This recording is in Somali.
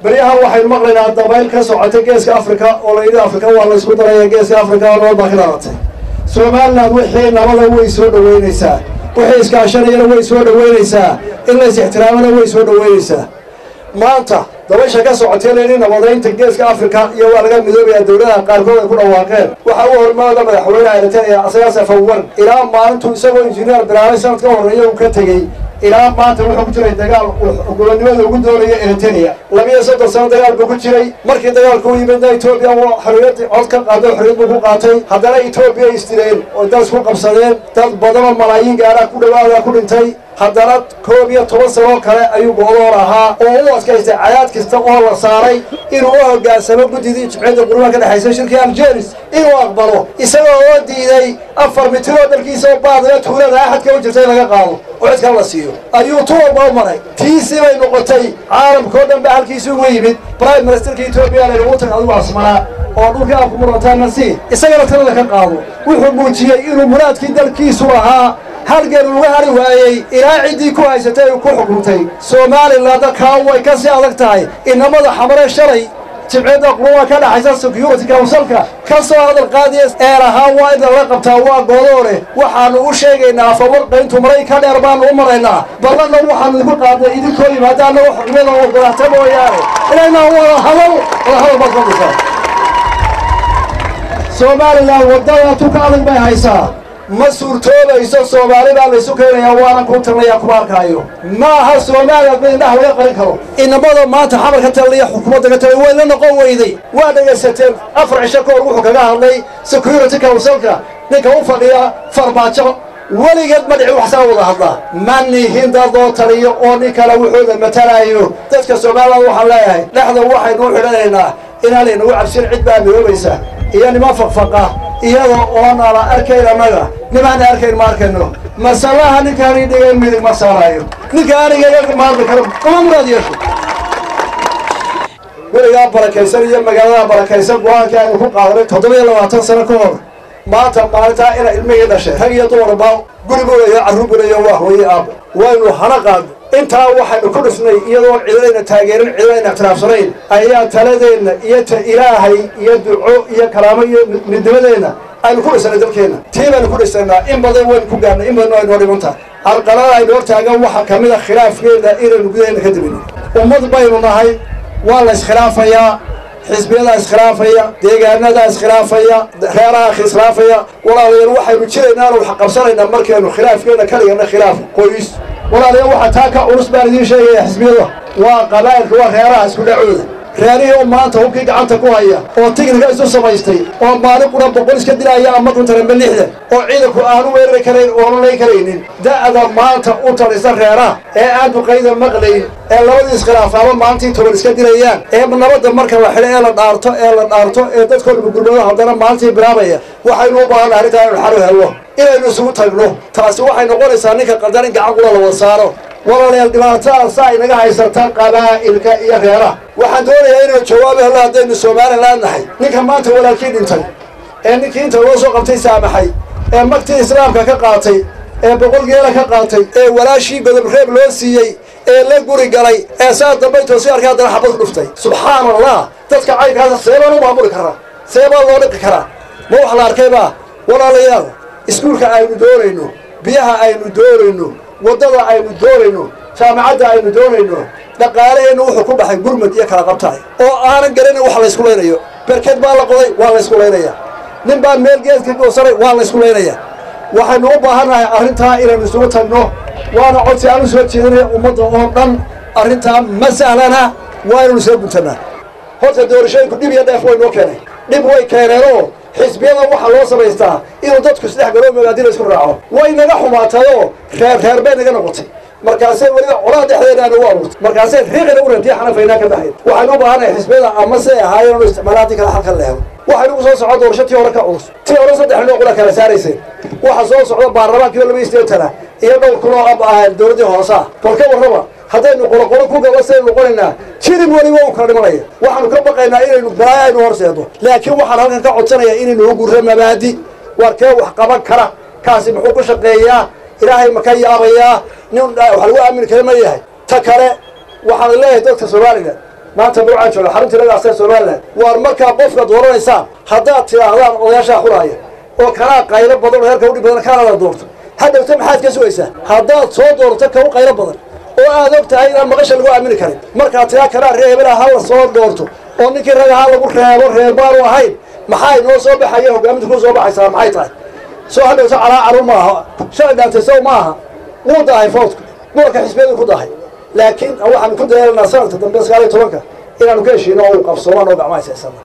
بريها واحد مقلنا الضبائل كسوعة جيس أفريقيا ولا إلى أفريقيا ولا يسقط على جيس أفريقيا ولا باكلات سومالنا وحين نمضى ويسود وينسى وحيس كاشرينا ويسود وينسى إلا احترامنا ويسود وينسى ما أنت دبيشة كسوعة لنا نمضين تجيس أفريقيا يوالجا مذوبة الدولة قاركون يكون واقع وحوار ما لما يحولنا على تاني أساس فور إلى ما أنتم سووا إنجنير برامج سنة كورية وكتجي إلى ما أنتم حكتوا الدجال وقولنا وجود دولة إنتانية لم يصدق سنة دجال بكتيري مركز دجال كوي من إثيوبيا وحريات عسكر قادة حريات بقوقاتي هذا إثيوبيا يسترين ودرس فوق قبصدين تد بدل الملايين قارا كل واحد كل إنتاي حضرت كوبيا توصلوا كلا أيوب ورها أو أسكت عيات كستقوا وصاري إنه جالسوا بديدي تبعد القرون كده حيصير شركة الجيرس إنه أقبلوا يسووا ودي ذي أفر مترود الكيس وبعض يدخلون أحد كوجه زي ما قالوا وعد كلا سيو أيوب طول بعمري تيسي بين نقطتي عالم كودن بهالكيس ويبيد برايم مينستر كإثيوبيا للوطن أو عاصمة أو كأف مرتان نسي يسوي ترى لك قالوا ويحبوتي إنه مراد كده الكيس وها هرجل وهري وهاي إلى عدي كويستي وكحكمتي سومالي لا دكاوي كسي أدكتاي إنما ذا حمر الشرعي تبعد قوة كلا حساس سكيورتي كوصلك كسو هذا القاديس إيرها وايد الرقم توا قدوره وحنو شيء إن أفور بنتم مري كان أربعة عمرنا بلنا وحن نقول قاعد إذا كل ما دام وحنا وقرأتوا يعني إلينا هو هذا بقولك سومالي لا ودوا تكالك بهايسا مسؤول تولا يسوع سومالي بالله سكير يا وانا كنت لي أخبار كايو ما هالسومالي بينه ويقرنكوا إن بعض ما تحمل كتلي حكومة كتلي وين نقوى إيدي وانا يستر أفرع شكور روحك جاهلي سكيورتي كوصلك نكون فقيا فرباطة ولي قد مدعو حساب الله مني هند ضوطري أوني كلا وحود المتلايو تذكر سومالي وحلاي لحظة واحد روح لنا إن لنا وعب سرعة بامي وبيسه يعني ما فقفقه iyada oo nala arkay amaga nimaan arkay markano masalaha ninkaan dhigay mid ma saarayo ninkaan iyaga maarba karo kuma muraadiyay weliga barakaysan iyo magaalada barakaysan go'aanka ay ku qaaday 720 sano ka hor maanta maalinta ila ilmiga dhashay rag iyo dumarba gurigooda iyo carruurgooda waa hooyay aab waynu halaqad inta waxaynu ku dhisnay iyadoo ciidayna taageerin ciidayna ixtiraafsanayn ayaa taladeena iyo ilaahay iyo duco iyo karaamo iyo midnimadeena aynu ku dhisnay dalkeena tiibaan ku dhisnaa in badan way ku gaarnay in badan ay noo dhimanta halqalada ay door taagan waxa kamida khilaafkeeda inaynu gudaheena ka dibino ummad baynu nahay waa la iskhilaafayaa xisbiyada iskhilaafaya deegaanada iskhilaafaya reeraha iskhilaafaya walaalayaal waxaynu jiraynaa wax qabsanaynaa markaynu khilaafkeena ka dhigana khilaaf qoys walaalayaal waxa taa ka culus baan idiin sheegaya xisbiyada waa qabaa'ilka waa reeraha isku dhacooda reerihii oo maanta hubkii gacanta ku haya oo tigniga isu samaystay oo maalin qura boqol iska dilaya ama kuntaran balixdan oo ciidanku aanu weerari karayn oo lay karaynin da'da maanta u talisa reeraha ee aan duqayda maqlayn ee labadii iskhilaafaba maantii toban iska dilayaan ee nabadda marka la xidhay ee la dhaarto ee dadkooda gurmada haddana maantii bilaabaya waxaynu u baahan arrintaa inaynu xal u helno inaynu isugu tagno taasi waxay noqonaysaa ninka qaldan in gacan qula la wada saaro walaalayaal dhibaatada saa inaga haysataan qabaa'ilka iyo reeraha waxaan doonayaa inuu jawaab helo haddaynu Soomaaliland nahay ninka maanta walaalkii dhintay ee ninkii inta loo soo qabtay saamaxay ee magtii islaamka ka qaatay ee boqol geela ka qaatay ee walaashii godob reeb loo siiyey ee la guri galay ee saa dambe toosii arkay haddana xabad dhuftay subxaanallah dadka caynkaas seebaan u maamuli karaa seebaan loo dhaqi karaa ma wax la arkayba walaalayaal iskuulka aynu doonayno biyaha aynu doonayno wadada aynu doonayno jaamacadda aynu doonayno dhaqaalaheenu wuxuu ku baxay gurmad iyo kala qabtaay oo aanan garanay wax la isku leenayo barkad baa la qoday waa la isku leenaya nin baa meel geedka goosaray waa la isku leenaya waxaynu u baahanahay arrintaa inaynu isugu tagno waana codsi aan u soo jeedinay ummadda oo dhan arrintaa ma sahlana waa inaynu soo guntanaa horta doorashooyinku dhib iyo dheef way noo keenay dhib way keeneenoo xisbiyada waxa loo samaystaa inuu dadku isdhex galo magaadina isku raaco way naga xumaatayoo reer bay naga noqotay markaasay weliba colaha dhexdeeda aan ugu abuurtay markaasay riiqina u rantii xanafaynaa ka baxayd waxaynu u baahanahay xisbiyada ama se ahaayeen inu isticmaalaadii kale halkan leego waxaynu ku soo socdo doorasho tii hore ka culus tii hore 3 nooc la kala saaraysay waxa soo socda baarlamaanka 2 iyo dhowr kun oo ab ah dowladda hoose kolka warraba haddaynu qolo ku gabasaynu noqonaynaa jidib waliba uu kala dhimanaya waxaanu ka baqaynaa inaynu balaayaynu horseedo laakiin waxaan halkan ka codsanayaa inaynu u gurro mabaadi warkee wax qaban kara kaasi muxuu ku shaqeeyaa ilaahay ma ka yaabayaa nin wax lagu aamin kara ma yahay ta kale waxaan leeyahay dadka Soomaaliyeed ما تبرع شو حرمت لنا أساس ولا وارمكها بفرة دورنا إنسان حضرت أهلان وياش أخورايا وكان قايل بدر هيك ودي بدر كان على دورته هذا يتم حاجة كسويسة حضرت صوت دورتك وقايل بدر وأذبت هاي ما غش الجوع من كريم مركات يا كرار ريه بلا هلا صوت دورته ونك الرجال هلا بكرة بار وهاي محاي نو صوب حيه وقام تكون صوب حيصير محاي طاي سو هذا على عرومها شو ده تسوي معها مو ضاي فوتك مو كحسبين كضاي لكن أول عم كنت أنا صارت بس قالت لك إن أنا كيش ينو قف صوان وقع ما يسمى